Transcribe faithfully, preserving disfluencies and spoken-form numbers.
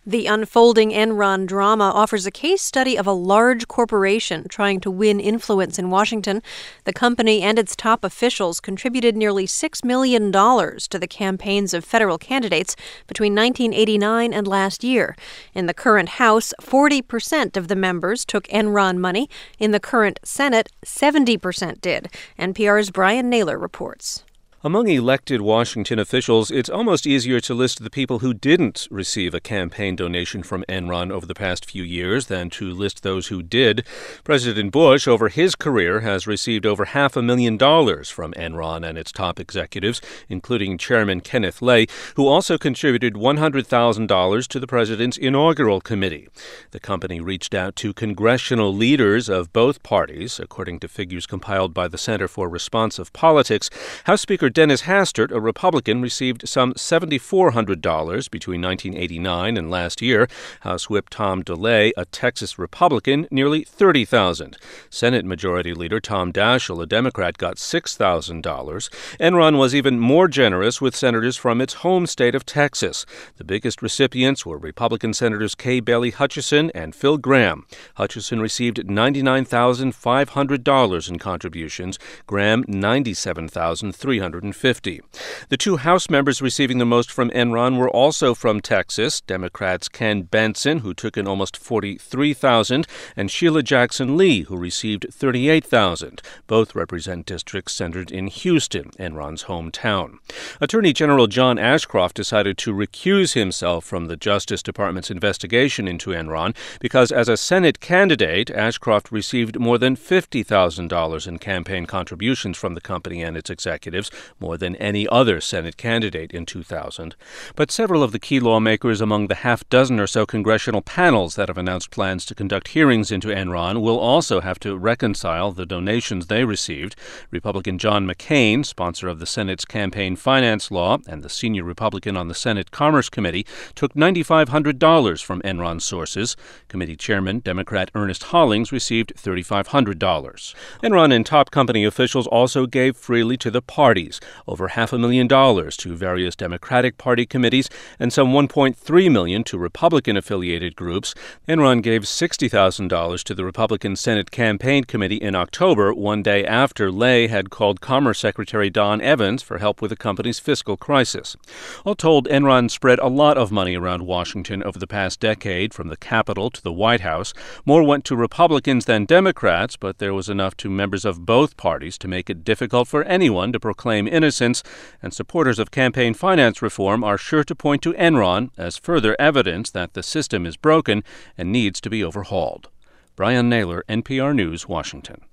The unfolding Enron drama offers a case study of a large corporation trying to win influence in Washington. The company and its top officials contributed nearly six million dollars to the campaigns of federal candidates between nineteen eighty-nine and last year. In the current House, forty percent of the members took Enron money. In the current Senate, seventy percent did. N P R's Brian Naylor reports. Among elected Washington officials, it's almost easier to list the people who didn't receive a campaign donation from Enron over the past few years than to list those who did. President Bush, over his career, has received over half a million dollars from Enron and its top executives, including Chairman Kenneth Lay, who also contributed one hundred thousand dollars to the president's inaugural committee. The company reached out to congressional leaders of both parties, according to figures compiled by the Center for Responsive Politics. House Speaker Dennis Hastert, a Republican, received some seven thousand four hundred dollars between nineteen eighty-nine and last year. House Whip Tom DeLay, a Texas Republican, nearly thirty thousand dollars. Senate Majority Leader Tom Daschle, a Democrat, got six thousand dollars. Enron was even more generous with senators from its home state of Texas. The biggest recipients were Republican Senators Kay Bailey Hutchison and Phil Gramm. Hutchison received ninety-nine thousand five hundred dollars in contributions, Gramm ninety-seven thousand three hundred fifty dollars. The two House members receiving the most from Enron were also from Texas, Democrats Ken Benson, who took in almost forty-three thousand dollars, and Sheila Jackson Lee, who received thirty-eight thousand dollars. Both represent districts centered in Houston, Enron's hometown. Attorney General John Ashcroft decided to recuse himself from the Justice Department's investigation into Enron because, as a Senate candidate, Ashcroft received more than fifty thousand dollars in campaign contributions from the company and its executives, more than any other Senate candidate in two thousand. But several of the key lawmakers among the half dozen or so congressional panels that have announced plans to conduct hearings into Enron will also have to reconcile the donations they received. Republican John McCain, sponsor of the Senate's campaign finance law and the senior Republican on the Senate Commerce Committee, took nine thousand five hundred dollars from Enron sources. Committee Chairman Democrat Ernest Hollings received three thousand five hundred dollars. Enron and top company officials also gave freely to the parties, over half a million dollars to various Democratic Party committees and some one point three million dollars to Republican-affiliated groups. Enron gave sixty thousand dollars to the Republican Senate Campaign Committee in October, one day after Lay had called Commerce Secretary Don Evans for help with the company's fiscal crisis. All told, Enron spread a lot of money around Washington over the past decade, from the Capitol to the White House. More went to Republicans than Democrats, but there was enough to members of both parties to make it difficult for anyone to proclaim innocence, and supporters of campaign finance reform are sure to point to Enron as further evidence that the system is broken and needs to be overhauled. Brian Naylor, N P R News, Washington.